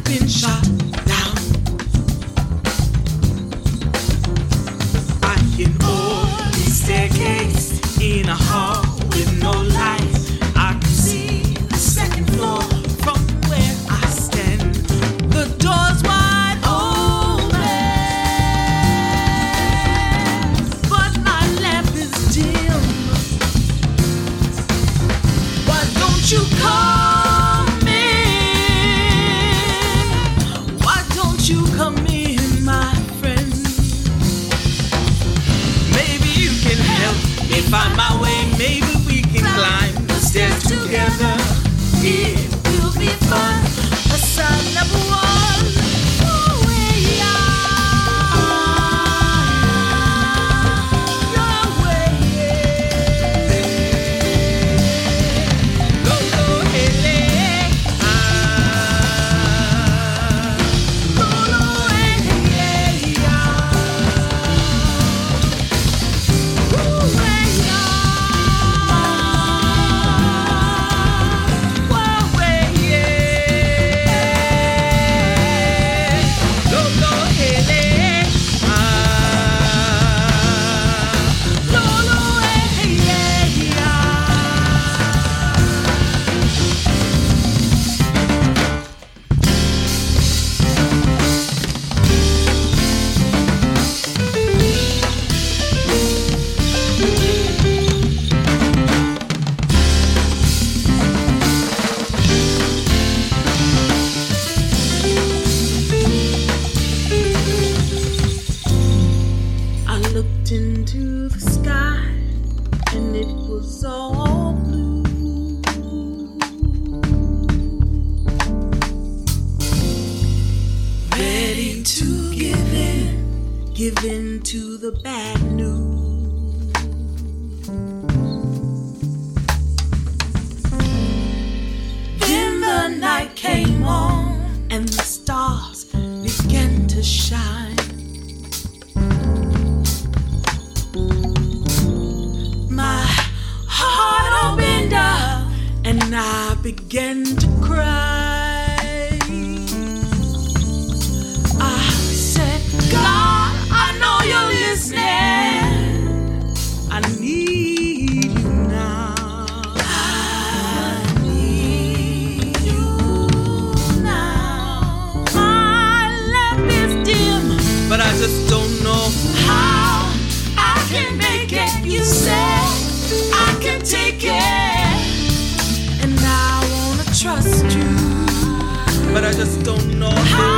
been shot down. I can only staircase in a hall with no lights. I can see the second floor from where I stand. The door's wide open, but my lamp is dim. Why don't you come in? Why don't you come in, my friend? Maybe you can help me find my way. Maybe we can climb the stairs together. It will be fun. A sign number one. Oh, yeah. Your way. Go, go, hey, hey. Go, go, hey, hey, Ooh, hey, Whoa, hey, Go, go, hey, hey. Go, go, hey, I looked into the sky and it was all blue. Ready to give in to the bad news. Then the night came on and the stars began to shine. My heart opened up and I began to cry. I said, God, I know you're listening. I need you now. I need you now. My lamp is dim, but I just don't know how I can make it. You said I can take it, and I wanna trust you, but I just don't know how.